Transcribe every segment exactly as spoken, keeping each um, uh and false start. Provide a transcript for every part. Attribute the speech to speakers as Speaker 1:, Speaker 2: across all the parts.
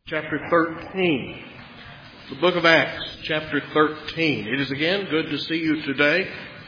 Speaker 1: chapter thirteen. The book of Acts, chapter thirteen. It is again good to see you today.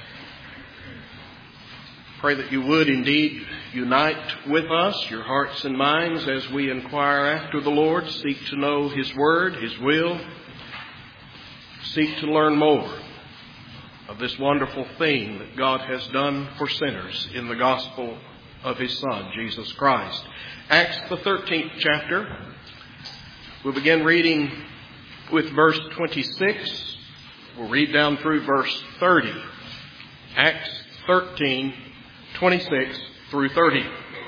Speaker 1: Pray that you would indeed unite with us, your hearts and minds, as we inquire after the Lord, seek to know His Word, His will, seek to learn more of this wonderful thing that God has done for sinners in the gospel of His Son, Jesus Christ. Acts, the thirteenth chapter. We'll begin reading with verse twenty-six. We'll read down through verse thirty. Acts thirteen, twenty-six through thirty.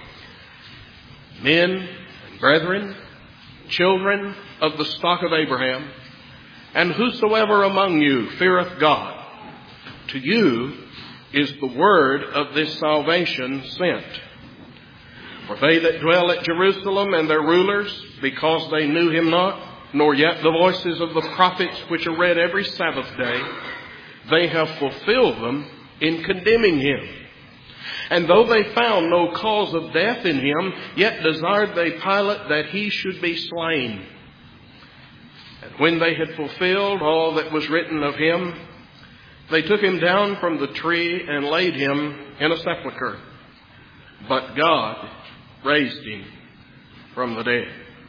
Speaker 1: Men and brethren, children of the stock of Abraham, and whosoever among you feareth God, to you is the word of this salvation sent. For they that dwell at Jerusalem and their rulers, because they knew him not, nor yet the voices of the prophets which are read every Sabbath day, they have fulfilled them in condemning him. And though they found no cause of death in him, yet desired they Pilate that he should be slain. And when they had fulfilled all that was written of him, they took him down from the tree and laid him in a sepulchre. But God raised him from the dead.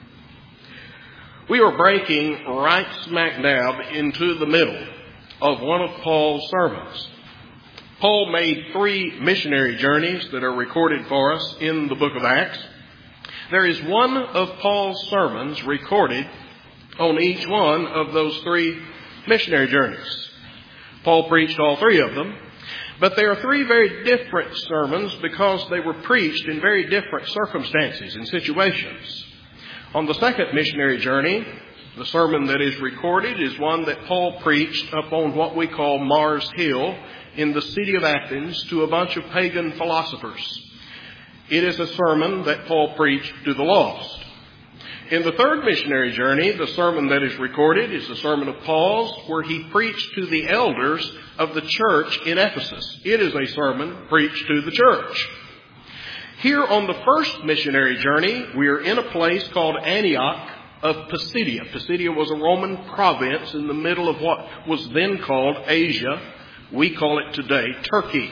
Speaker 1: We are breaking right smack dab into the middle of one of Paul's sermons. Paul made three missionary journeys that are recorded for us in the book of Acts. There is one of Paul's sermons recorded on each one of those three missionary journeys. Paul preached all three of them. But they are three very different sermons because they were preached in very different circumstances and situations. On the second missionary journey, the sermon that is recorded is one that Paul preached up on what we call Mars Hill in the city of Athens to a bunch of pagan philosophers. It is a sermon that Paul preached to the lost. In the third missionary journey, the sermon that is recorded is the sermon of Paul's, where he preached to the elders of the church in Ephesus. It is a sermon preached to the church. Here on the first missionary journey, we are in a place called Antioch of Pisidia. Pisidia was a Roman province in the middle of what was then called Asia. We call it today Turkey.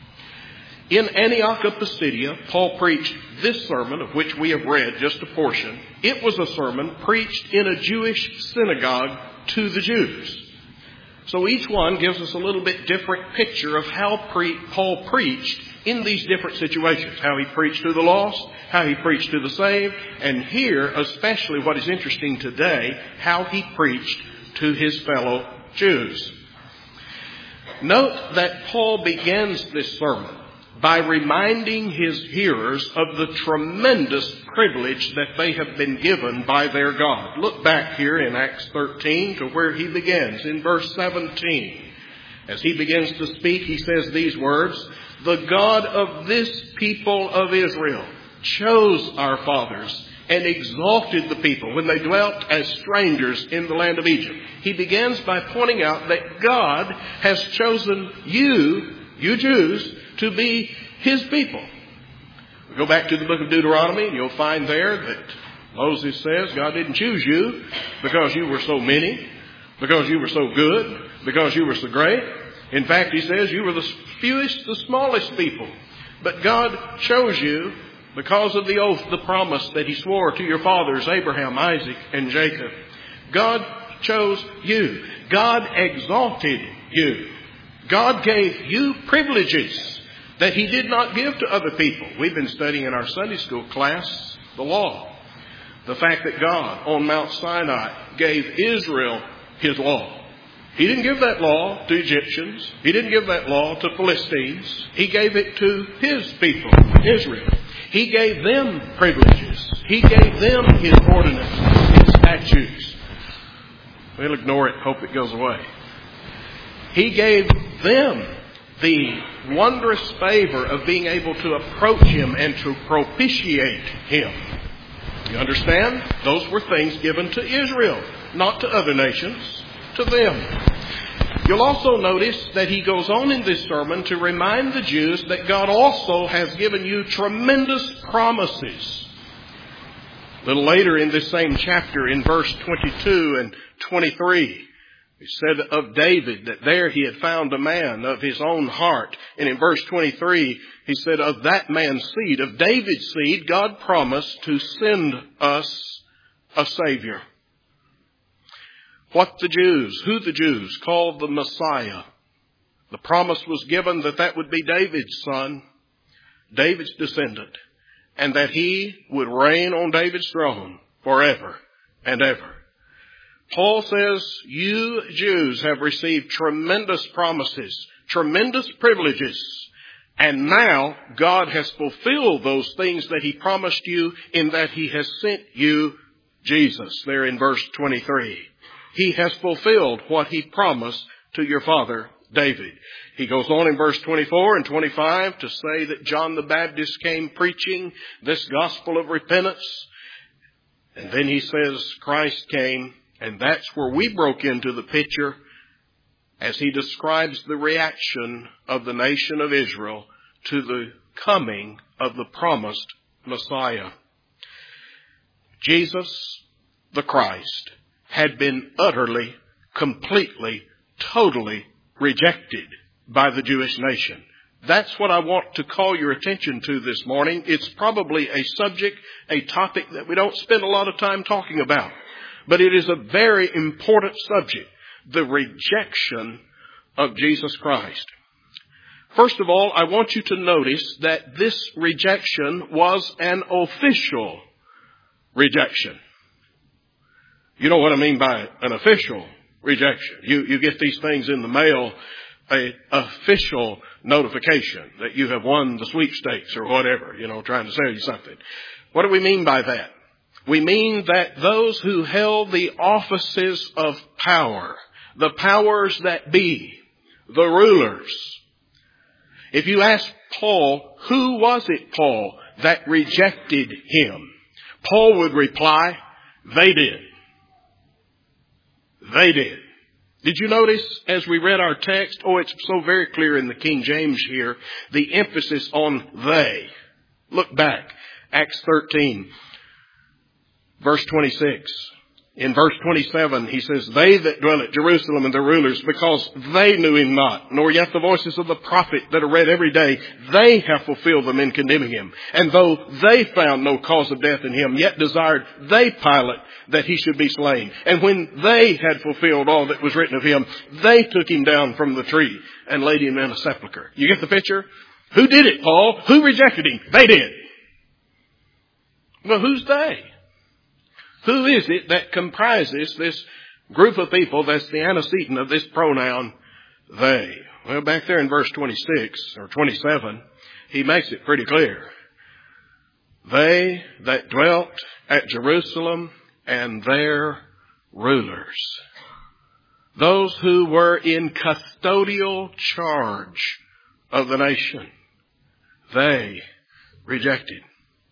Speaker 1: In Antioch of Pisidia, Paul preached this sermon, of which we have read just a portion. It was a sermon preached in a Jewish synagogue to the Jews. So each one gives us a little bit different picture of how pre- Paul preached in these different situations. How he preached to the lost, how he preached to the saved, and here, especially what is interesting today, how he preached to his fellow Jews. Note that Paul begins this sermon by reminding his hearers of the tremendous privilege that they have been given by their God. Look back here in Acts thirteen to where he begins in verse seventeen. As he begins to speak, he says these words, "The God of this people of Israel chose our fathers and exalted the people when they dwelt as strangers in the land of Egypt." He begins by pointing out that God has chosen you, you Jews, to be His people. We go back to the book of Deuteronomy and you'll find there that Moses says God didn't choose you because you were so many, because you were so good, because you were so great. In fact, he says you were the fewest, the smallest people. But God chose you because of the oath, the promise that He swore to your fathers, Abraham, Isaac, and Jacob. God chose you. God exalted you. God gave you privileges that He did not give to other people. We've been studying in our Sunday school class the law. The fact that God on Mount Sinai gave Israel His law. He didn't give that law to Egyptians. He didn't give that law to Philistines. He gave it to His people, Israel. He gave them privileges. He gave them His ordinances, His statutes. We'll ignore it, hope it goes away. He gave them the wondrous favor of being able to approach Him and to propitiate Him. You understand? Those were things given to Israel, not to other nations, to them. You'll also notice that he goes on in this sermon to remind the Jews that God also has given you tremendous promises. A little later in this same chapter, in verse twenty-two and twenty-three, he said of David that there he had found a man of his own heart. And in verse twenty-three, he said of that man's seed, of David's seed, God promised to send us a Savior. What the Jews, who the Jews called the Messiah. The promise was given that that would be David's son, David's descendant, and that he would reign on David's throne forever and ever. Paul says, you Jews have received tremendous promises, tremendous privileges, and now God has fulfilled those things that he promised you in that he has sent you Jesus, there in verse twenty-three. He has fulfilled what he promised to your father David. He goes on in verse twenty-four and twenty-five to say that John the Baptist came preaching this gospel of repentance. And then he says Christ came, and that's where we broke into the picture as he describes the reaction of the nation of Israel to the coming of the promised Messiah. Jesus, the Christ, had been utterly, completely, totally rejected by the Jewish nation. That's what I want to call your attention to this morning. It's probably a subject, a topic that we don't spend a lot of time talking about. But it is a very important subject, the rejection of Jesus Christ. First of all, I want you to notice that this rejection was an official rejection. You know what I mean by an official rejection. You, you get these things in the mail, a official notification that you have won the sweepstakes or whatever, you know, trying to sell you something. What do we mean by that? We mean that those who held the offices of power, the powers that be, the rulers. If you ask Paul, who was it, Paul, that rejected him? Paul would reply, they did. They did. Did you notice as we read our text? Oh, it's so very clear in the King James here, the emphasis on they. Look back, Acts thirteen. Verse twenty-six. In verse twenty-seven, he says, they that dwell at Jerusalem and the rulers, because they knew him not, nor yet the voices of the prophet that are read every day, they have fulfilled them in condemning him. And though they found no cause of death in him, yet desired they Pilate that he should be slain. And when they had fulfilled all that was written of him, they took him down from the tree and laid him in a sepulchre. You get the picture? Who did it, Paul? Who rejected him? They did. Well, who's they? Who is it that comprises this group of people that's the antecedent of this pronoun, they? Well, back there in verse twenty-six or twenty-seven, he makes it pretty clear. They that dwelt at Jerusalem and their rulers. Those who were in custodial charge of the nation. They rejected.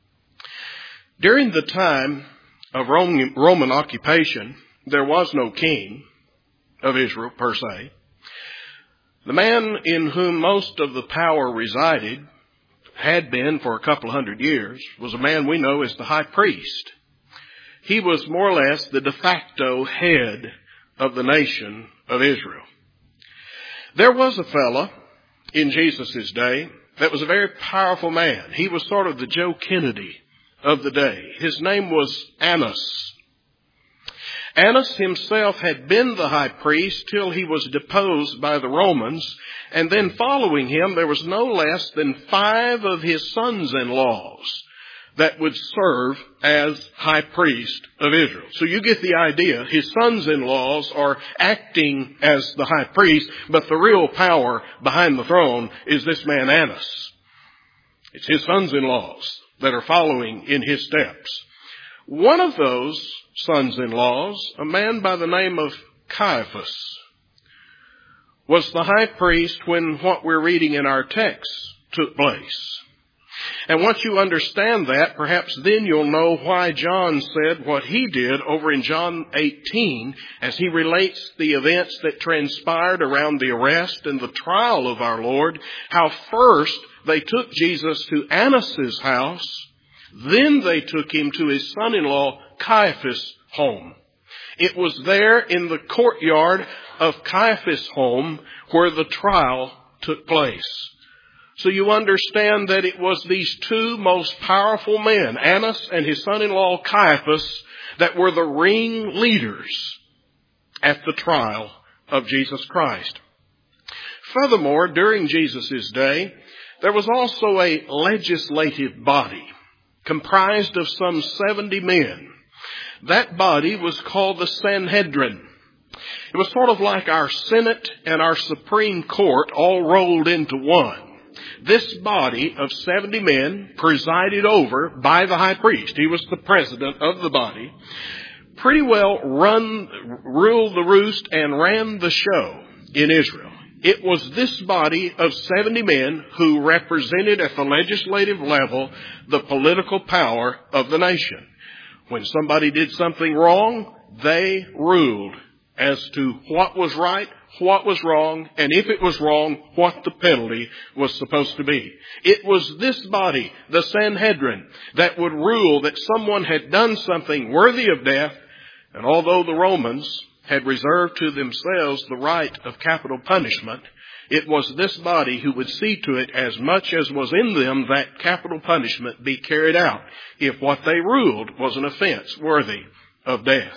Speaker 1: During the time of Roman, Roman occupation, there was no king of Israel per se. The man in whom most of the power resided, had been for a couple hundred years, was a man we know as the high priest. He was more or less the de facto head of the nation of Israel. There was a fella in Jesus' day that was a very powerful man. He was sort of the Joe Kennedy of the day. His name was Annas. Annas himself had been the high priest till he was deposed by the Romans, and then following him there was no less than five of his sons-in-laws that would serve as high priest of Israel. So you get the idea. His sons-in-laws are acting as the high priest, but the real power behind the throne is this man Annas. It's his sons-in-laws that are following in his steps. One of those sons-in-laws, a man by the name of Caiaphas, was the high priest when what we're reading in our text took place. And once you understand that, perhaps then you'll know why John said what he did over in John eighteen as he relates the events that transpired around the arrest and the trial of our Lord, how first they took Jesus to Annas' house Then they took him to his son-in-law Caiaphas' home. It was there in the courtyard of Caiaphas' home where the trial took place. So you understand that it was these two most powerful men, Annas and his son-in-law Caiaphas, that were the ring leaders at the trial of Jesus Christ. Furthermore, during Jesus' day, there was also a legislative body comprised of some seventy men. That body was called the Sanhedrin. It was sort of like our Senate and our Supreme Court all rolled into one. This body of seventy men, presided over by the high priest, he was the president of the body, pretty well run, ruled the roost and ran the show in Israel. It was this body of seventy men who represented at the legislative level the political power of the nation. When somebody did something wrong, they ruled as to what was right, what was wrong, and if it was wrong, what the penalty was supposed to be. It was this body, the Sanhedrin, that would rule that someone had done something worthy of death, and although the Romans had reserved to themselves the right of capital punishment, it was this body who would see to it, as much as was in them, that capital punishment be carried out if what they ruled was an offense worthy of death.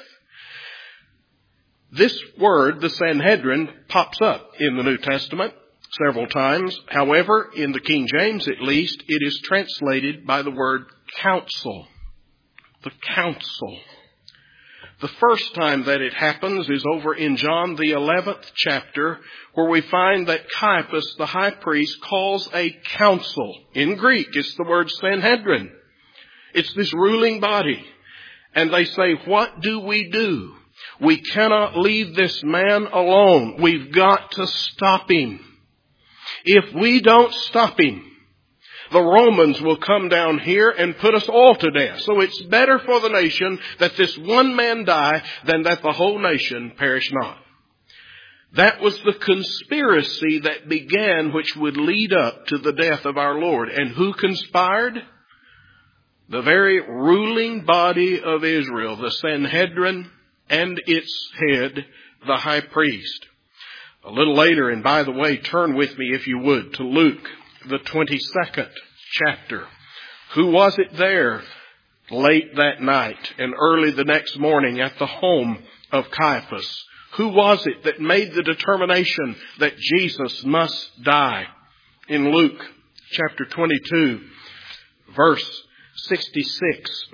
Speaker 1: This word, the Sanhedrin, pops up in the New Testament several times. However, in the King James at least, it is translated by the word council. The council. The first time that it happens is over in John the eleventh chapter, where we find that Caiaphas, the high priest, calls a council. In Greek, it's the word Sanhedrin. It's this ruling body. And they say, what do we do? We cannot leave this man alone. We've got to stop him. If we don't stop him, the Romans will come down here and put us all to death. So it's better for the nation that this one man die than that the whole nation perish not. That was the conspiracy that began, which would lead up to the death of our Lord. And who conspired? The very ruling body of Israel, the Sanhedrin, and its head, the high priest. A little later, and by the way, turn with me, if you would, to Luke, the twenty-second chapter. Who was it there late that night and early the next morning at the home of Caiaphas? Who was it that made the determination that Jesus must die? In Luke chapter twenty-two, verse sixty-six,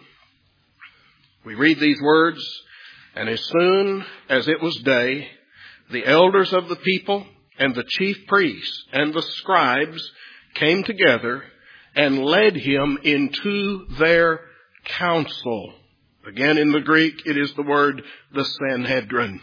Speaker 1: we read these words, and as soon as it was day, the elders of the people and the chief priests and the scribes came together and led him into their council. Again, in the Greek, it is the word, the Sanhedrin.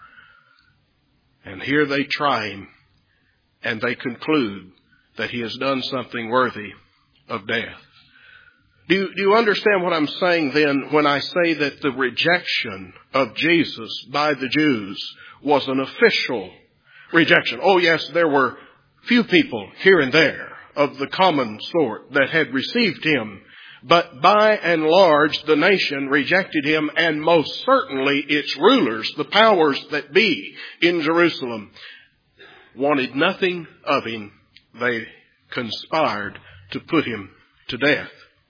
Speaker 1: And here they try him, and they conclude that he has done something worthy of death. Do you, do you understand what I'm saying then when I say that the rejection of Jesus by the Jews was an official rejection? Oh yes, there were few people here and there of the common sort that had received him, but by and large the nation rejected him, and most certainly its rulers, the powers that be in Jerusalem, wanted nothing of him. They conspired to put him to death.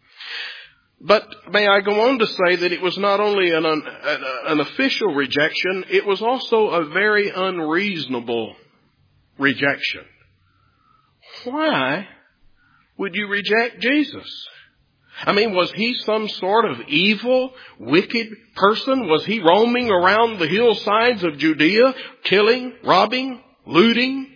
Speaker 1: But may I go on to say that it was not only an, an, an official rejection, it was also a very unreasonable rejection. Why would you reject Jesus? I mean, was he some sort of evil, wicked person? Was he roaming around the hillsides of Judea, killing, robbing, looting?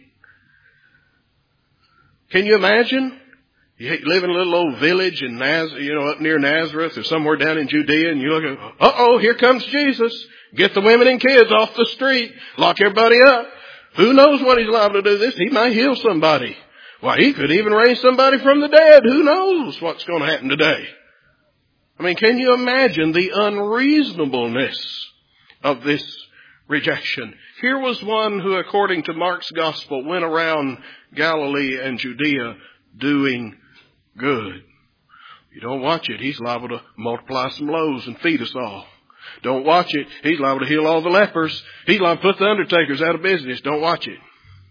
Speaker 1: Can you imagine? You live in a little old village in Naz, you know, up near Nazareth or somewhere down in Judea, and you look at, uh-oh, here comes Jesus. Get the women and kids off the street. Lock everybody up. Who knows what he's liable to do this? He might heal somebody. Why, he could even raise somebody from the dead. Who knows what's going to happen today? I mean, can you imagine the unreasonableness of this rejection? Here was one who, according to Mark's gospel, went around Galilee and Judea doing good. You don't watch it, he's liable to multiply some loaves and feed us all. Don't watch it, he's liable to heal all the lepers. He's liable to put the undertakers out of business. Don't watch it.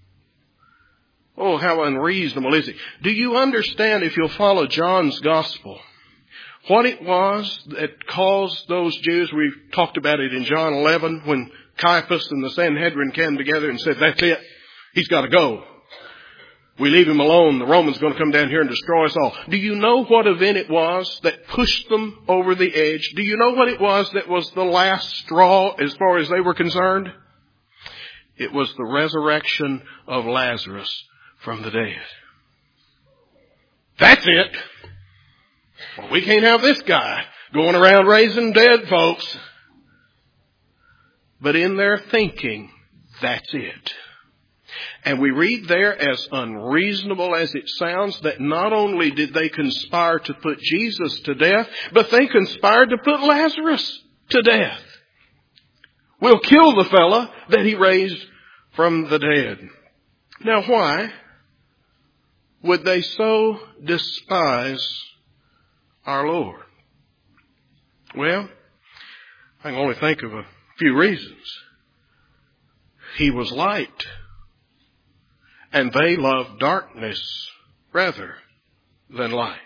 Speaker 1: Oh, how unreasonable is it? Do you understand, if you'll follow John's gospel, what it was that caused those Jews? We talked about it in John eleven when Caiaphas and the Sanhedrin came together and said, that's it. He's got to go. We leave him alone. The Romans are going to come down here and destroy us all. Do you know what event it was that pushed them over the edge? Do you know what it was that was the last straw as far as they were concerned? It was the resurrection of Lazarus from the dead. That's it. Well, we can't have this guy going around raising dead folks. But in their thinking, that's it. And we read there, as unreasonable as it sounds, that not only did they conspire to put Jesus to death, but they conspired to put Lazarus to death. We'll kill the fella that he raised from the dead. Now why would they so despise our Lord? Well, I can only think of a few reasons. He was light, and they loved darkness rather than light.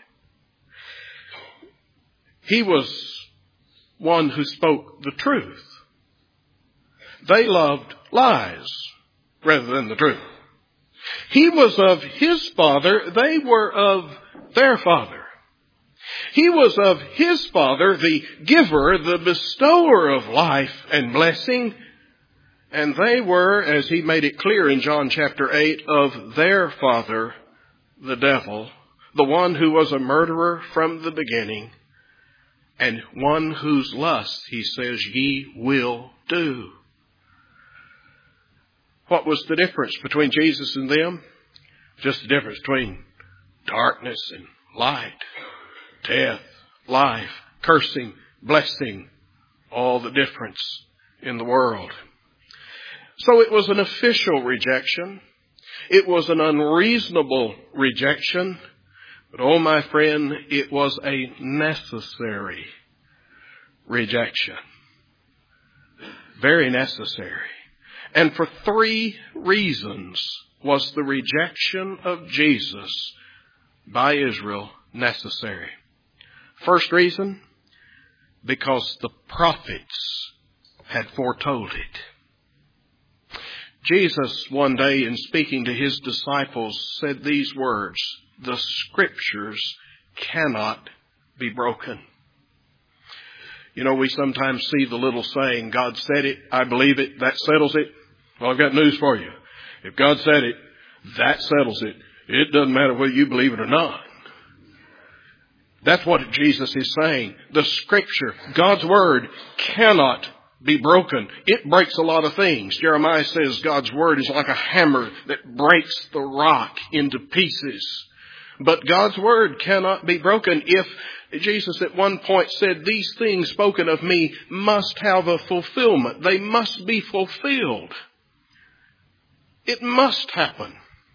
Speaker 1: He was one who spoke the truth. They loved lies rather than the truth. He was of his father. They were of their father. He was of his father, the giver, the bestower of life and blessing. And they were, as he made it clear in John chapter eight, of their father, the devil, the one who was a murderer from the beginning, and one whose lust, he says, ye will do. What was the difference between Jesus and them? Just the difference between darkness and light, death, life, cursing, blessing, all the difference in the world. So it was an official rejection. It was an unreasonable rejection. But oh, my friend, it was a necessary rejection. Very necessary. And for three reasons was the rejection of Jesus by Israel necessary. First reason, because the prophets had foretold it. Jesus one day, in speaking to his disciples, said these words, the scriptures cannot be broken. You know, we sometimes see the little saying, God said it, I believe it, that settles it. Well, I've got news for you. If God said it, that settles it. It doesn't matter whether you believe it or not. That's what Jesus is saying. The scripture, God's word, cannot be broken. It breaks a lot of things. Jeremiah says God's word is like a hammer that breaks the rock into pieces. But God's word cannot be broken. If Jesus at one point said, these things spoken of me must have a fulfillment. They must be fulfilled. It must happen.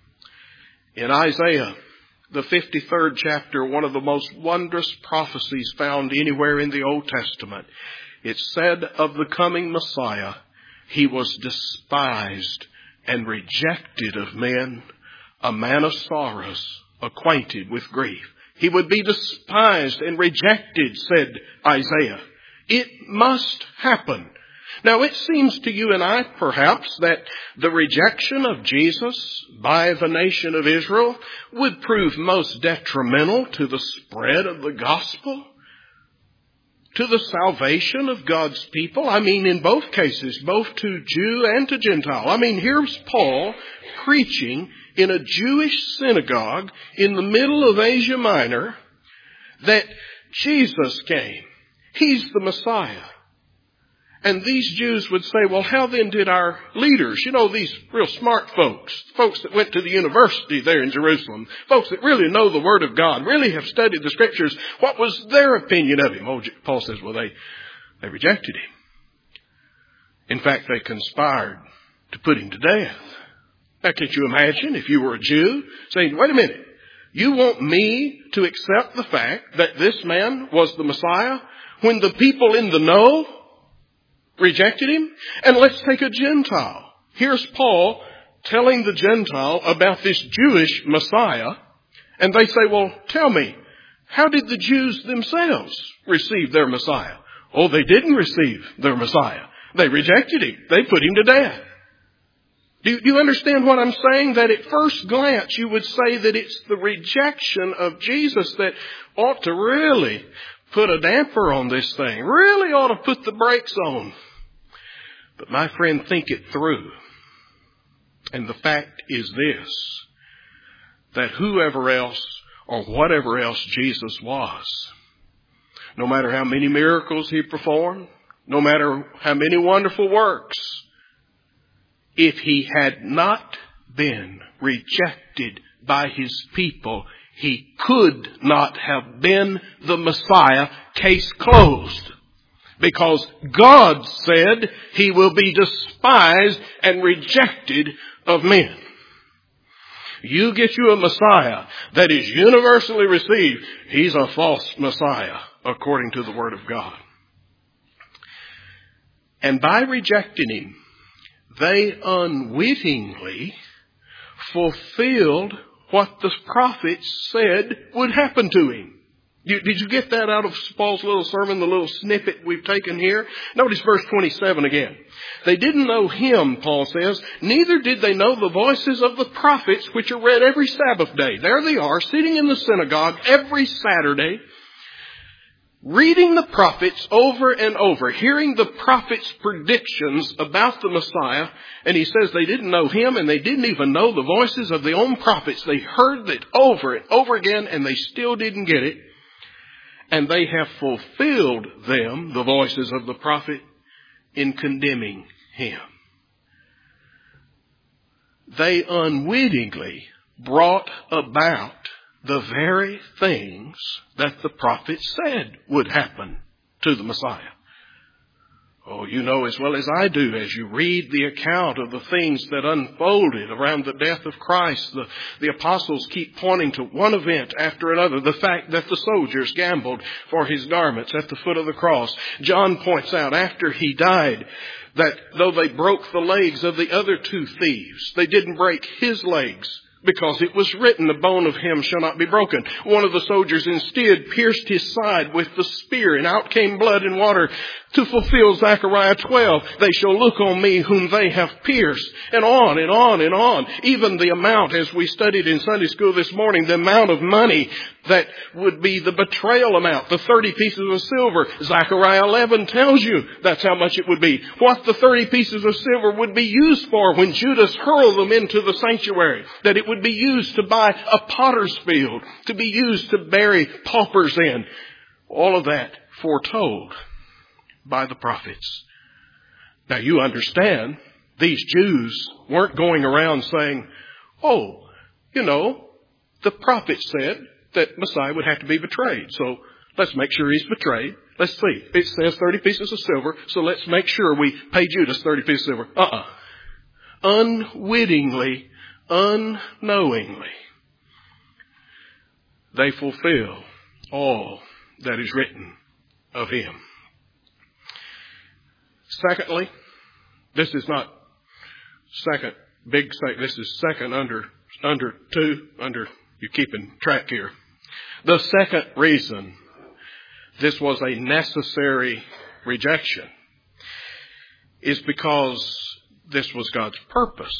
Speaker 1: In Isaiah, the fifty-third chapter, one of the most wondrous prophecies found anywhere in the Old Testament, it said of the coming Messiah, he was despised and rejected of men, a man of sorrows, acquainted with grief. He would be despised and rejected, said Isaiah. It must happen. Now, it seems to you and I, perhaps, that the rejection of Jesus by the nation of Israel would prove most detrimental to the spread of the gospel, to the salvation of God's people. I mean, in both cases, both to Jew and to Gentile. I mean, here's Paul preaching in a Jewish synagogue in the middle of Asia Minor that Jesus came. He's the Messiah. And these Jews would say, well, how then did our leaders, you know, these real smart folks, folks that went to the university there in Jerusalem, folks that really know the Word of God, really have studied the Scriptures, what was their opinion of him? Oh, Paul says, well, they, they rejected him. In fact, they conspired to put him to death. Now, can't you imagine if you were a Jew saying, wait a minute, You want me to accept the fact that this man was the Messiah when the people in the know rejected him? And let's take a Gentile. Here's Paul telling the Gentile about this Jewish Messiah. And they say, well, tell me, how did the Jews themselves receive their Messiah? Oh, they didn't receive their Messiah. They rejected him. They put him to death. Do you understand what I'm saying? That at first glance you would say that it's the rejection of Jesus that ought to really put a damper on this thing. Really ought to put the brakes on. But my friend, think it through. And the fact is this, that whoever else or whatever else Jesus was, no matter how many miracles he performed, no matter how many wonderful works, if he had not been rejected by his people, he could not have been the Messiah. Case closed. Because God said he will be despised and rejected of men. You get you a Messiah that is universally received, he's a false Messiah according to the Word of God. And by rejecting him, they unwittingly fulfilled what the prophets said would happen to him. Did you get that out of Paul's little sermon, the little snippet we've taken here? Notice verse twenty-seven again. They didn't know him, Paul says, neither did they know the voices of the prophets which are read every Sabbath day. There they are, sitting in the synagogue every Saturday, reading the prophets over and over, hearing the prophets' predictions about the Messiah. And he says they didn't know him and they didn't even know the voices of their own prophets. They heard it over and over again and they still didn't get it. And they have fulfilled them, the voices of the prophet, in condemning him. They unwittingly brought about the very things that the prophet said would happen to the Messiah. Oh, you know as well as I do, as you read the account of the things that unfolded around the death of Christ, the, the apostles keep pointing to one event after another. The fact that the soldiers gambled for his garments at the foot of the cross. John points out after he died that though they broke the legs of the other two thieves, they didn't break his legs. Because it was written, the bone of him shall not be broken. One of the soldiers instead pierced his side with the spear, and out came blood and water to fulfill Zechariah twelve. They shall look on me whom they have pierced. And on and on and on. Even the amount, as we studied in Sunday school this morning, the amount of money that would be the betrayal amount, the thirty pieces of silver. Zechariah eleven tells you that's how much it would be. What the thirty pieces of silver would be used for when Judas hurled them into the sanctuary. That it would be used to buy a potter's field, to be used to bury paupers in. All of that foretold by the prophets. Now you understand, these Jews weren't going around saying, oh, you know, the prophet said that Messiah would have to be betrayed. So let's make sure he's betrayed. Let's see. It says thirty pieces of silver, so let's make sure we pay Judas thirty pieces of silver. Uh-uh. Unwittingly, unknowingly, they fulfill all that is written of him. Secondly, this is not second, big second, this is second under, under two, under, you're keeping track here. The second reason this was a necessary rejection is because this was God's purpose.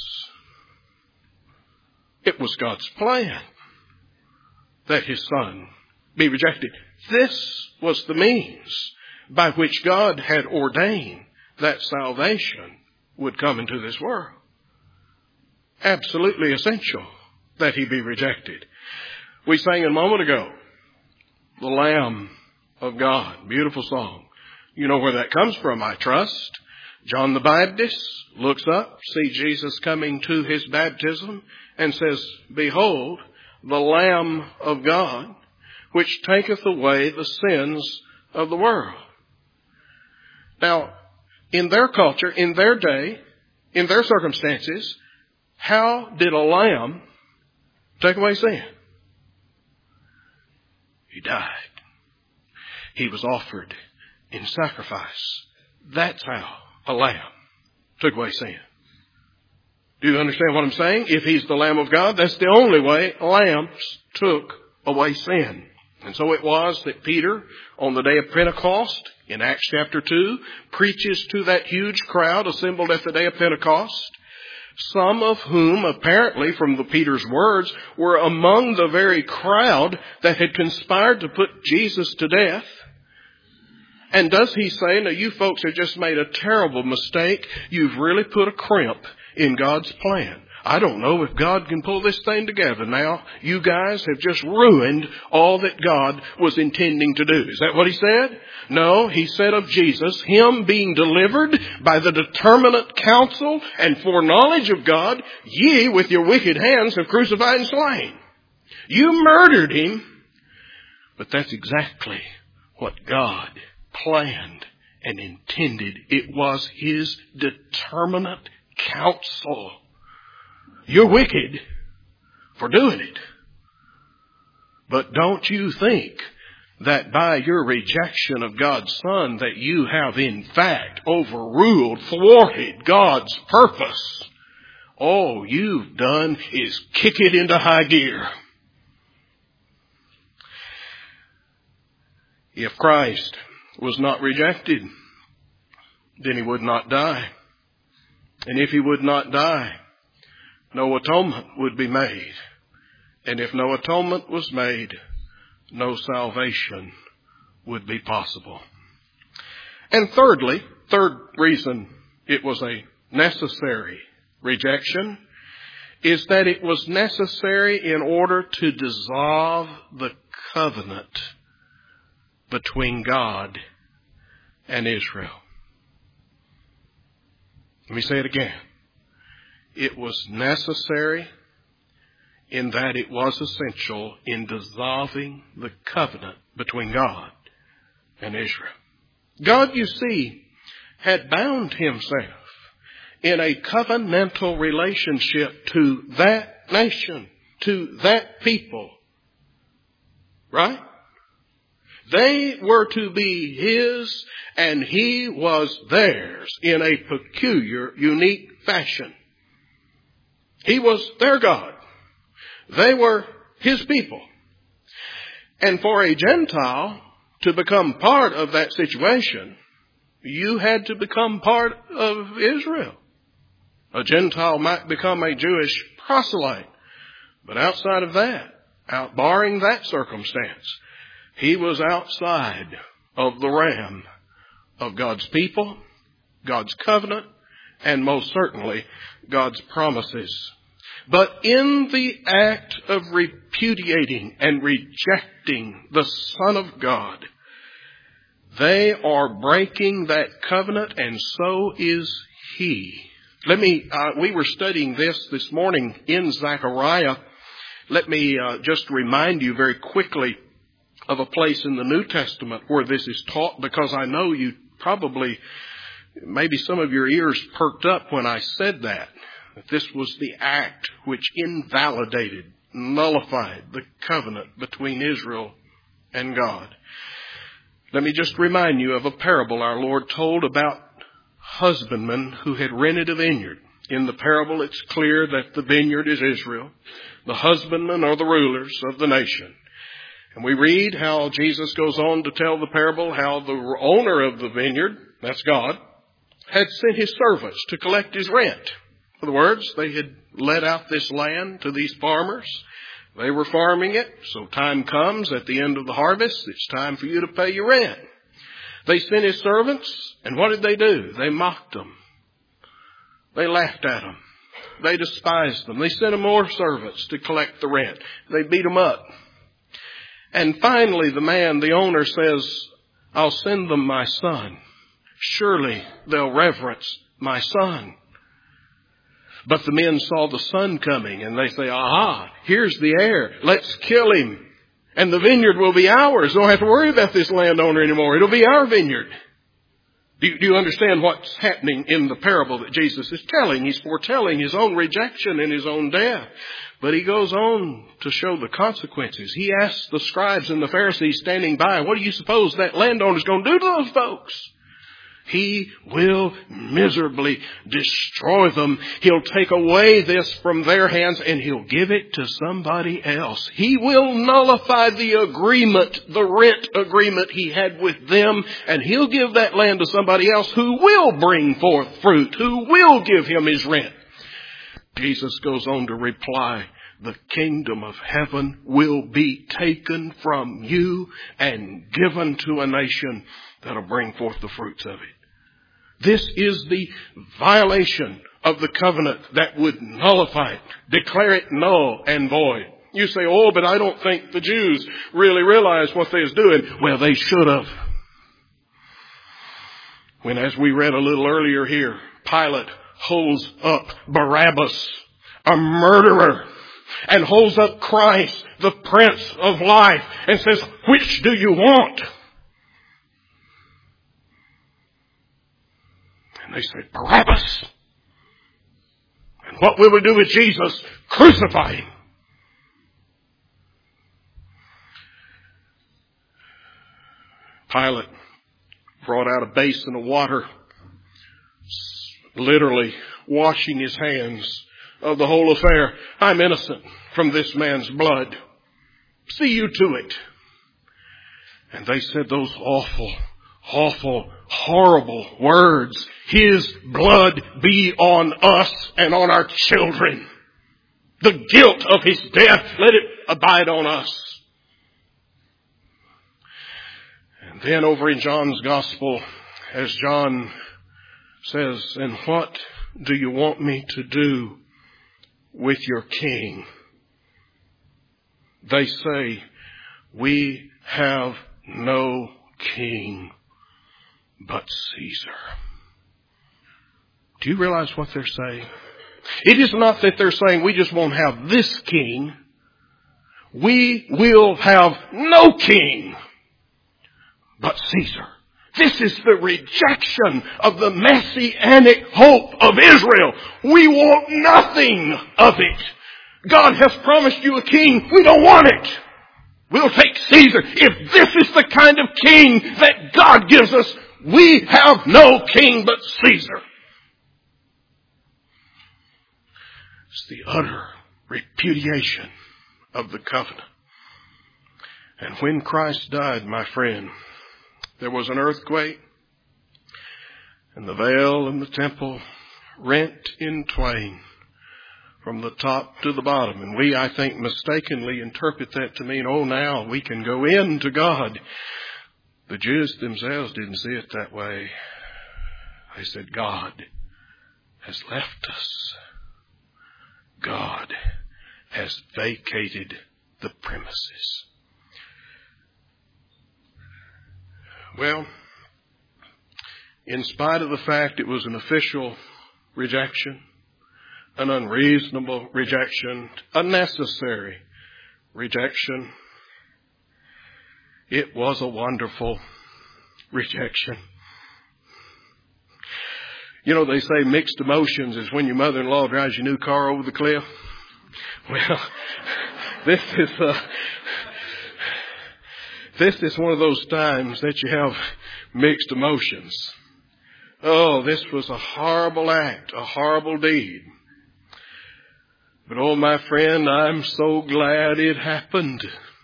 Speaker 1: It was God's plan that his son be rejected. This was the means by which God had ordained that salvation would come into this world. Absolutely essential that he be rejected. We sang a moment ago, the Lamb of God. Beautiful song. You know where that comes from, I trust. John the Baptist looks up, sees Jesus coming to his baptism, and says, behold, the Lamb of God, which taketh away the sins of the world. Now, in their culture, in their day, in their circumstances, how did a lamb take away sin? He died. He was offered in sacrifice. That's how a lamb took away sin. Do you understand what I'm saying? If He's the Lamb of God, that's the only way lambs took away sin. And so it was that Peter, on the day of Pentecost, in Acts chapter two, preaches to that huge crowd assembled at the day of Pentecost, some of whom, apparently from the Peter's words, were among the very crowd that had conspired to put Jesus to death. And does he say, now you folks have just made a terrible mistake. You've really put a crimp in God's plan. I don't know if God can pull this thing together now. You guys have just ruined all that God was intending to do. Is that what he said? No, he said of Jesus, Him being delivered by the determinate counsel and foreknowledge of God, ye with your wicked hands have crucified and slain. You murdered Him. But that's exactly what God planned and intended. It was His determinate counsel. You're wicked for doing it. But don't you think that by your rejection of God's Son that you have in fact overruled, thwarted God's purpose. All you've done is kick it into high gear. If Christ was not rejected, then He would not die. And if He would not die, no atonement would be made. And if no atonement was made, no salvation would be possible. And thirdly, third reason it was a necessary rejection is that it was necessary in order to dissolve the covenant between God and Israel. Let me say it again. It was necessary in that it was essential in dissolving the covenant between God and Israel. God, you see, had bound Himself in a covenantal relationship to that nation, to that people. Right? They were to be His and He was theirs in a peculiar, unique fashion. He was their God. They were His people. And for a Gentile to become part of that situation, you had to become part of Israel. A Gentile might become a Jewish proselyte. But outside of that, out barring that circumstance, he was outside of the realm of God's people, God's covenant, and most certainly God's promises. But in the act of repudiating and rejecting the Son of God, they are breaking that covenant, and so is He. Let me, uh, we were studying this this morning in Zechariah. Let me uh, just remind you very quickly of a place in the New Testament where this is taught, because I know you probably, maybe some of your ears perked up when I said that. That this was the act which invalidated, nullified the covenant between Israel and God. Let me just remind you of a parable our Lord told about husbandmen who had rented a vineyard. In the parable, it's clear that the vineyard is Israel. The husbandmen are the rulers of the nation. And we read how Jesus goes on to tell the parable how the owner of the vineyard, that's God, had sent his servants to collect his rent. In other words, they had let out this land to these farmers. They were farming it, so time comes at the end of the harvest, it's time for you to pay your rent. They sent his servants, and what did they do? They mocked them. They laughed at them. They despised them. They sent them more servants to collect the rent. They beat them up. And finally, the man, the owner, says, I'll send them my son. Surely they'll reverence my son. But the men saw the son coming, and they say, aha, here's the heir. Let's kill him. And the vineyard will be ours. Don't have to worry about this landowner anymore. It'll be our vineyard. Do you, do you understand what's happening in the parable that Jesus is telling? He's foretelling his own rejection and his own death. But he goes on to show the consequences. He asks the scribes and the Pharisees standing by, what do you suppose that landowner's going to do to those folks? He will miserably destroy them. He'll take away this from their hands and he'll give it to somebody else. He will nullify the agreement, the rent agreement he had with them, and he'll give that land to somebody else who will bring forth fruit, who will give him his rent. Jesus goes on to reply, the kingdom of heaven will be taken from you and given to a nation that'll bring forth the fruits of it. This is the violation of the covenant that would nullify it, declare it null and void. You say, oh, but I don't think the Jews really realized what they was doing. Well, they should have. When, as we read a little earlier here, Pilate holds up Barabbas, a murderer, and holds up Christ, the Prince of Life, and says, which do you want? And they say, Barabbas. And what will we do with Jesus? Crucify him. Pilate brought out a basin of water, literally washing his hands of the whole affair. I'm innocent from this man's blood. See you to it. And they said those awful, awful, horrible words. His blood be on us and on our children. The guilt of his death, let it abide on us. And then over in John's Gospel, as John says, and what do you want me to do with your king? They say, we have no king but Caesar. Do you realize what they're saying? It is not that they're saying we just won't have this king. We will have no king but Caesar. This is the rejection of the messianic hope of Israel. We want nothing of it. God has promised you a king. We don't want it. We'll take Caesar. If this is the kind of king that God gives us, we have no king but Caesar. It's the utter repudiation of the covenant. And when Christ died, my friend, there was an earthquake, and the veil in the temple rent in twain from the top to the bottom. And we, I think, mistakenly interpret that to mean, oh, now we can go in to God. The Jews themselves didn't see it that way. They said, God has left us. God has vacated the premises. Well, in spite of the fact it was an official rejection, an unreasonable rejection, a necessary rejection, it was a wonderful rejection. You know, they say mixed emotions is when your mother-in-law drives your new car over the cliff. Well, this is uh, this is one of those times that you have mixed emotions. Oh, this was a horrible act, a horrible deed. But oh, my friend, I'm so glad it happened.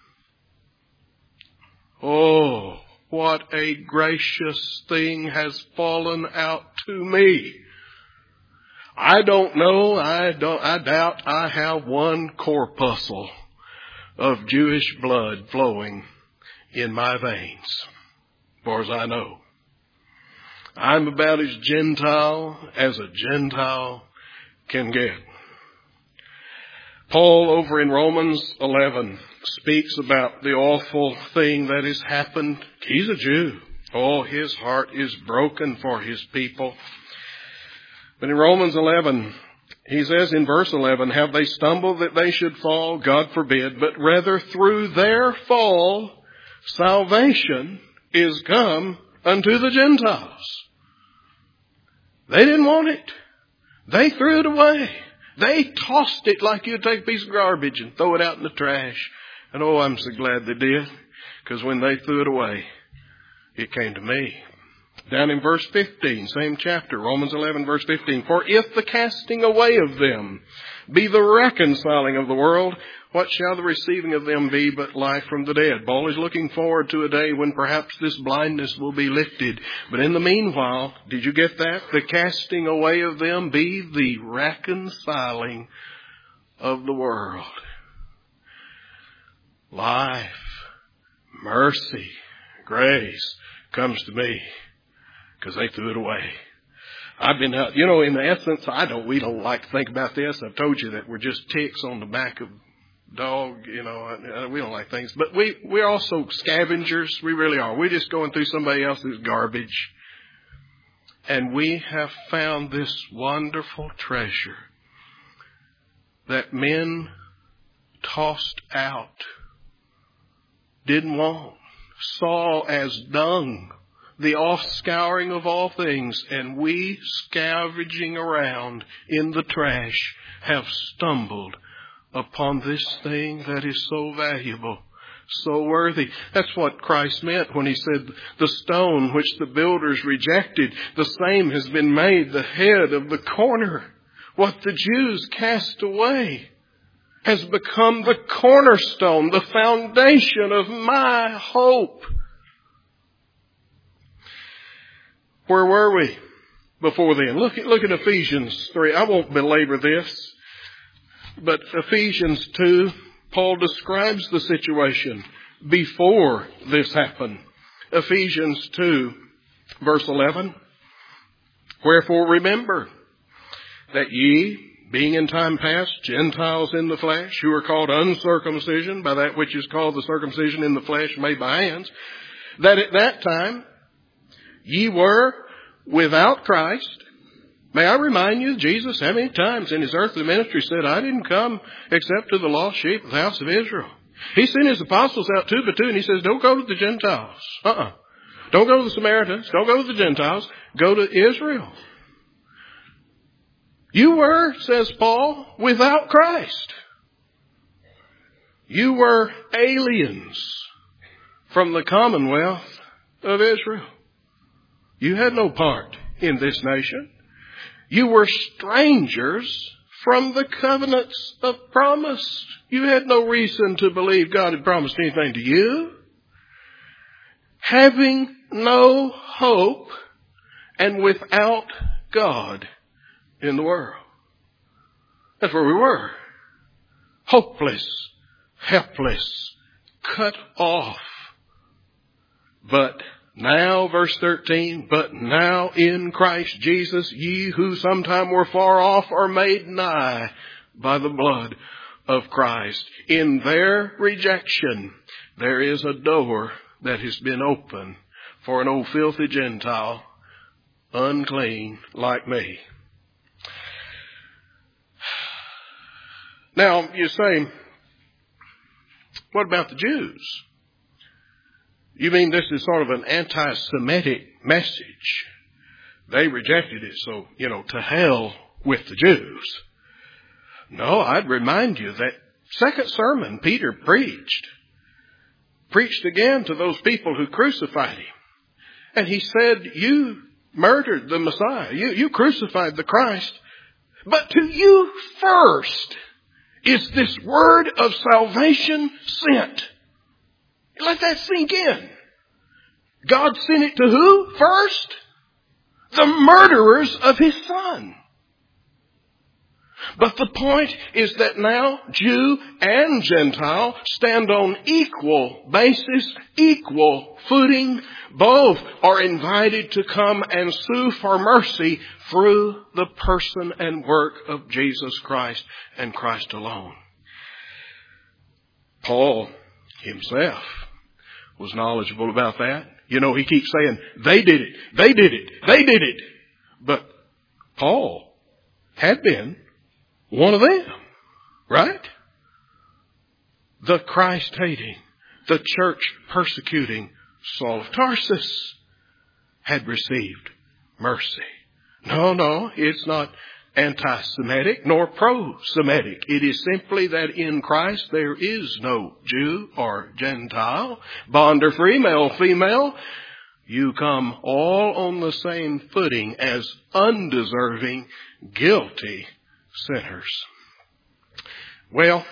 Speaker 1: Oh, what a gracious thing has fallen out to me. I don't know, I don't, I doubt I have one corpuscle of Jewish blood flowing in my veins, as far as I know. I'm about as Gentile as a Gentile can get. Paul over in Romans eleven speaks about the awful thing that has happened. He's a Jew. Oh, his heart is broken for his people. But in Romans eleven, he says in verse eleven, have they stumbled that they should fall? God forbid. But rather through their fall, salvation is come unto the Gentiles. They didn't want it. They threw it away. They tossed it like you'd take a piece of garbage and throw it out in the trash. And oh, I'm so glad they did. Because when they threw it away, it came to me. Down in verse fifteen, same chapter, Romans eleven, verse fifteen. For if the casting away of them be the reconciling of the world, what shall the receiving of them be but life from the dead? Paul is looking forward to a day when perhaps this blindness will be lifted. But in the meanwhile, did you get that? The casting away of them be the reconciling of the world. Life, mercy, grace comes to me because they threw it away. I've been out, you know, in the essence, I don't, we don't like to think about this. I've told you that we're just ticks on the back of dog, you know, we don't like things. But we, we're also scavengers. We really are. We're just going through somebody else's garbage. And we have found this wonderful treasure that men tossed out, didn't want, saw as dung, the off-scouring of all things, and we, scavenging around in the trash, have stumbled upon this thing that is so valuable, so worthy. That's what Christ meant when he said, the stone which the builders rejected, the same has been made the head of the corner. What the Jews cast away has become the cornerstone, the foundation of my hope. Where were we before then? Look at, look at Ephesians three. I won't belabor this. But Ephesians two, Paul describes the situation before this happened. Ephesians two, verse eleven. Wherefore remember that ye, being in time past Gentiles in the flesh, who are called uncircumcision by that which is called the circumcision in the flesh made by hands, that at that time ye were without Christ. May I remind you, Jesus, how many times in his earthly ministry said, I didn't come except to the lost sheep of the house of Israel. He sent his apostles out two by two, and he says, don't go to the Gentiles. Uh-uh. Don't go to the Samaritans. Don't go to the Gentiles. Go to Israel. You were, says Paul, without Christ. You were aliens from the commonwealth of Israel. You had no part in this nation. You were strangers from the covenants of promise. You had no reason to believe God had promised anything to you. Having no hope and without God in the world. That's where we were. Hopeless, helpless, cut off. But now, verse thirteen, but now in Christ Jesus, ye who sometime were far off are made nigh by the blood of Christ. In their rejection, there is a door that has been opened for an old filthy Gentile, unclean like me. Now, you say, what about the Jews? You mean this is sort of an anti-Semitic message? They rejected it, so, you know, to hell with the Jews. No, I'd remind you that second sermon Peter preached, preached again to those people who crucified him. And he said, you murdered the Messiah. You, you crucified the Christ. But to you first is this word of salvation sent. Let that sink in. God sent it to who first? The murderers of his son. But the point is that now Jew and Gentile stand on equal basis, equal footing. Both are invited to come and sue for mercy through the person and work of Jesus Christ and Christ alone. Paul himself was knowledgeable about that. You know, he keeps saying, they did it, they did it, they did it. But Paul had been one of them, right? The Christ-hating, the church-persecuting Saul of Tarsus had received mercy No, no, it's not anti-Semitic nor pro-Semitic. It is simply that in Christ there is no Jew or Gentile, bond or free, male, female. You come all on the same footing as undeserving, guilty sinners. Well,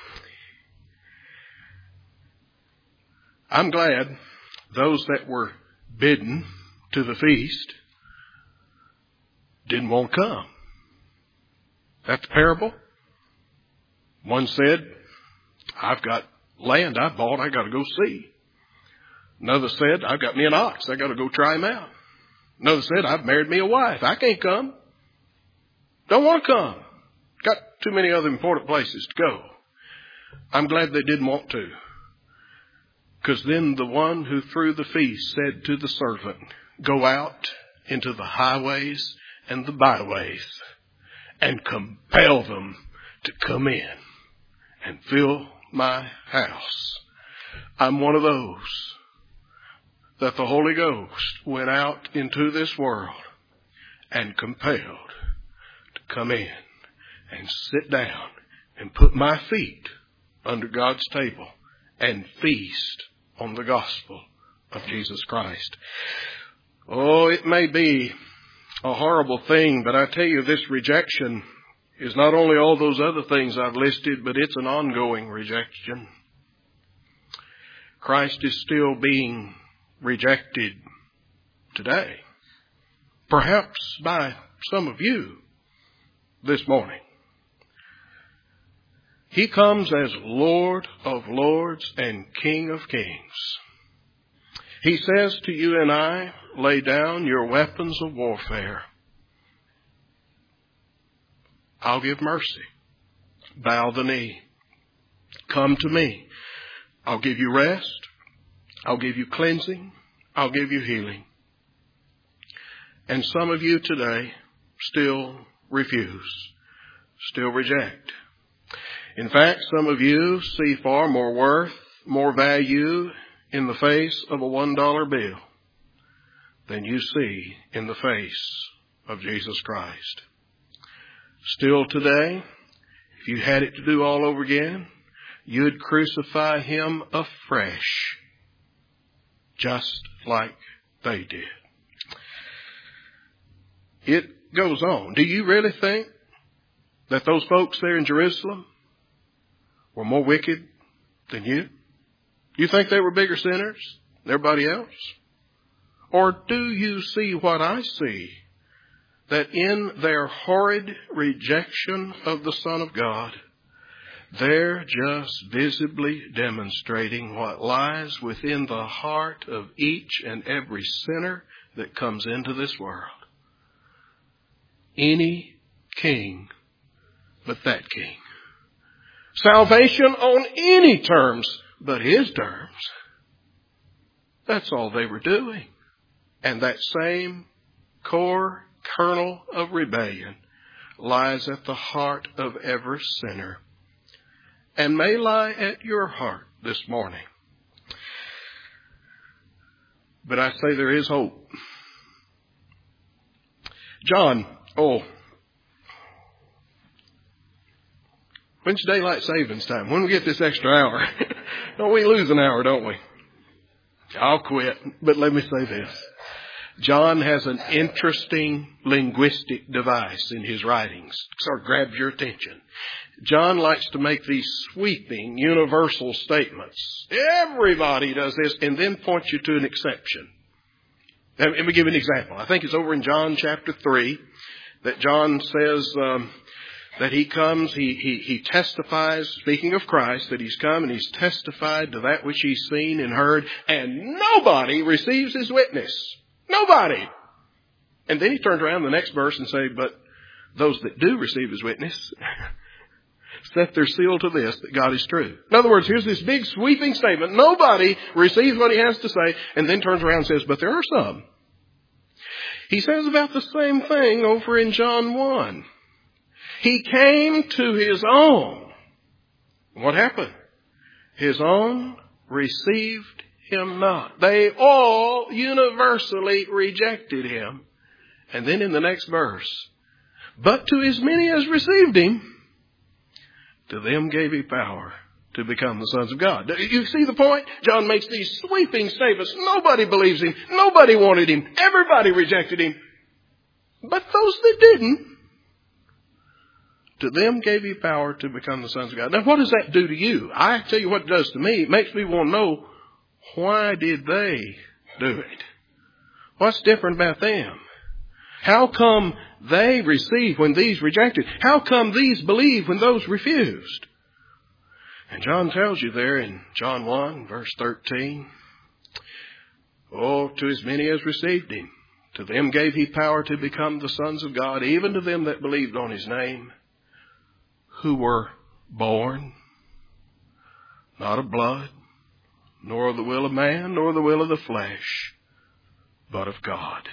Speaker 1: I'm glad those that were bidden to the feast didn't want to come. That's the parable. One said, I've got land I bought, I got to go see. Another said, I've got me an ox, I got to go try him out. Another said, I've married me a wife, I can't come. Don't want to come. Got too many other important places to go. I'm glad they didn't want to. Because then the one who threw the feast said to the servant, go out into the highways and the byways and compel them to come in and fill my house. I'm one of those that the Holy Ghost went out into this world and compelled to come in and sit down and put my feet under God's table and feast on the gospel of Jesus Christ. Oh, it may be a horrible thing, but I tell you, this rejection is not only all those other things I've listed, but it's an ongoing rejection. Christ is still being rejected today. Perhaps by some of you this morning. He comes as Lord of Lords and King of Kings. He says to you and I, lay down your weapons of warfare. I'll give mercy. Bow the knee. Come to me. I'll give you rest. I'll give you cleansing. I'll give you healing. And some of you today still refuse, still reject. In fact, some of you see far more worth, more value in the face of a one dollar bill than you see in the face of Jesus Christ. Still today, if you had it to do all over again, you'd crucify him afresh, just like they did. It goes on. Do you really think that those folks there in Jerusalem were more wicked than you? You think they were bigger sinners than everybody else? Or do you see what I see? That in their horrid rejection of the Son of God, they're just visibly demonstrating what lies within the heart of each and every sinner that comes into this world. Any king but that king. Salvation on any terms but his terms. That's all they were doing. And that same core kernel of rebellion lies at the heart of every sinner and may lie at your heart this morning. But I say there is hope. John, oh, when's daylight savings time? When we get this extra hour? Don't we lose an hour, don't we? I'll quit, but let me say this. John has an interesting linguistic device in his writings. Sort of grabs your attention. John likes to make these sweeping, universal statements. Everybody does this, and then point you to an exception. Let me give an example. I think it's over in John chapter three that John says um, that he comes, he, he, he testifies, speaking of Christ, that he's come and he's testified to that which he's seen and heard, and nobody receives his witness. Nobody. And then he turns around the next verse and say, but those that do receive his witness set their seal to this, that God is true. In other words, here's this big sweeping statement. Nobody receives what he has to say, and then turns around and says, but there are some. He says about the same thing over in John one. He came to his own. What happened? His own received him not. They all universally rejected him And then in the next verse, but to as many as received him, to them gave he power to become the sons of God. You see the point? John makes these sweeping statements. Nobody believes him. Nobody wanted him. Everybody rejected him. But those that didn't, to them gave he power to become the sons of God. Now, what does that do to you? I tell you what it does to me. It makes me want to know, why did they do it? What's different about them? How come they receive when these rejected? How come these believe when those refused? And John tells you there in John one, verse thirteen, oh, to as many as received him, to them gave he power to become the sons of God, even to them that believed on his name, who were born, not of blood, nor of the will of man, nor the will of the flesh, but of God.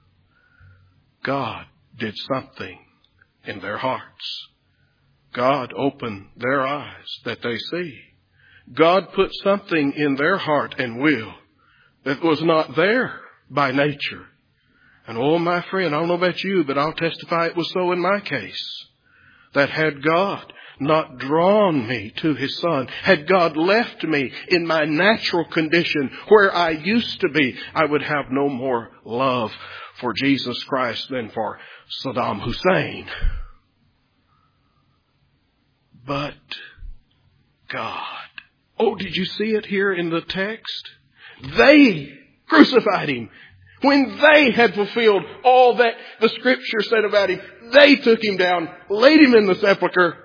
Speaker 1: God did something in their hearts. God opened their eyes that they see. God put something in their heart and will that was not there by nature. And oh, my friend, I don't know about you, but I'll testify it was so in my case. That had God not drawn me to his Son, had God left me in my natural condition where I used to be, I would have no more love for Jesus Christ than for Saddam Hussein. But God. Oh, did you see it here in the text? They crucified him. When they had fulfilled all that the Scripture said about him, they took him down, laid him in the sepulchre.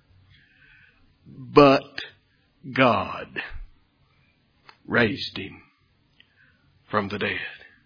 Speaker 1: But God raised him from the dead.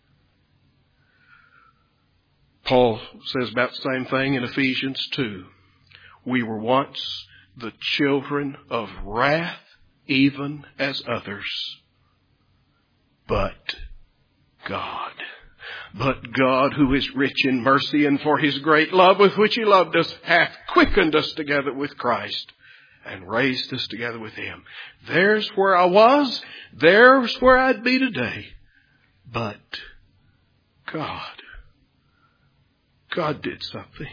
Speaker 1: Paul says about the same thing in Ephesians two. We were once the children of wrath, even as others. But God. But God, who is rich in mercy and for his great love with which he loved us, hath quickened us together with Christ and raised us together with him. There's where I was. There's where I'd be today. But God. God did something.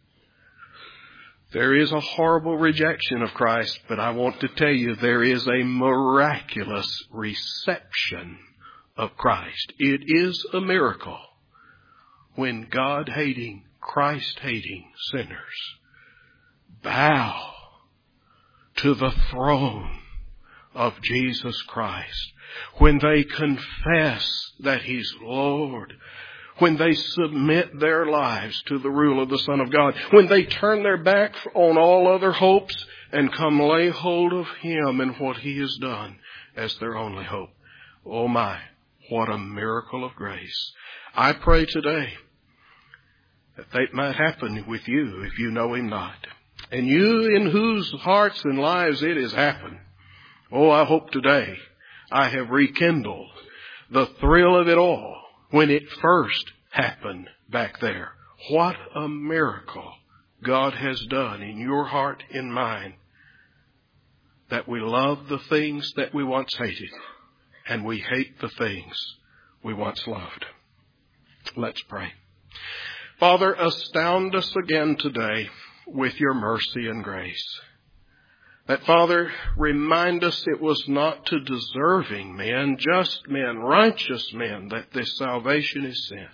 Speaker 1: There is a horrible rejection of Christ, but I want to tell you there is a miraculous reception of Christ. It is a miracle when God-hating, Christ-hating sinners bow to the throne of Jesus Christ. When they confess that he's Lord. When they submit their lives to the rule of the Son of God. When they turn their back on all other hopes and come lay hold of him and what he has done as their only hope. Oh my, what a miracle of grace. I pray today that that might happen with you if you know him not. And you in whose hearts and lives it has happened. Oh, I hope today I have rekindled the thrill of it all when it first happened back there. What a miracle God has done in your heart and mine, that we love the things that we once hated and we hate the things we once loved. Let's pray. Father, astound us again today with your mercy and grace. That, Father, remind us it was not to deserving men, just men, righteous men, that this salvation is sent.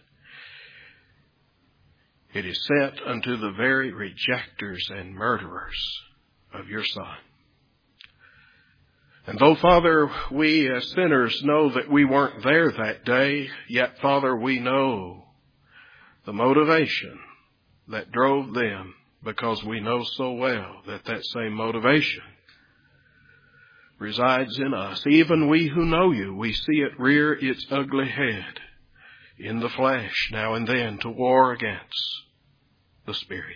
Speaker 1: It is sent unto the very rejectors and murderers of your Son. And though, Father, we as sinners know that we weren't there that day, yet, Father, we know the motivation that drove them, because we know so well that that same motivation resides in us. Even we who know you, we see it rear its ugly head in the flesh now and then to war against the Spirit.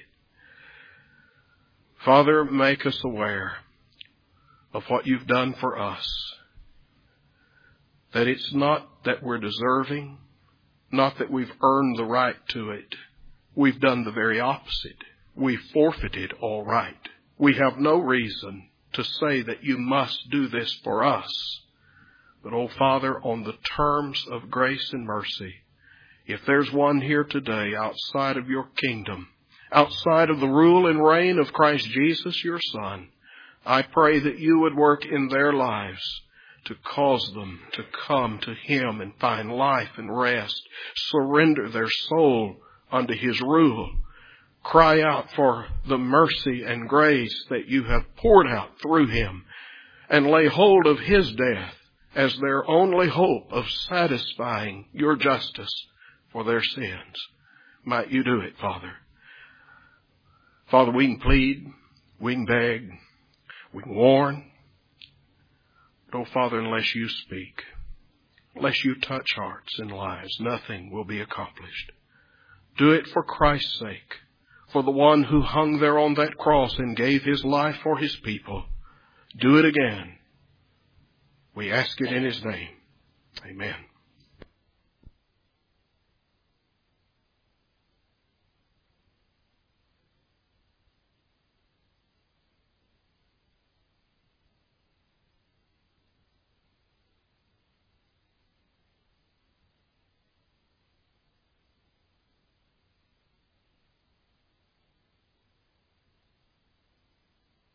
Speaker 1: Father, make us aware of what you've done for us. That it's not that we're deserving, not that we've earned the right to it. We've done the very opposite. We forfeited all right. We have no reason to say that you must do this for us. But, oh Father, on the terms of grace and mercy, If there's one here today outside of your kingdom, outside of the rule and reign of Christ Jesus, your Son, I pray that you would work in their lives to cause them to come to Him and find life and rest, surrender their soul unto His rule, cry out for the mercy and grace that you have poured out through Him, and lay hold of His death as their only hope of satisfying your justice for their sins. Might you do it, Father. Father, we can plead, we can beg, we can warn. But, oh, Father, unless you speak, unless you touch hearts and lives, nothing will be accomplished. Do it for Christ's sake, for the one who hung there on that cross and gave His life for His people. Do it again. We ask it in His name. Amen.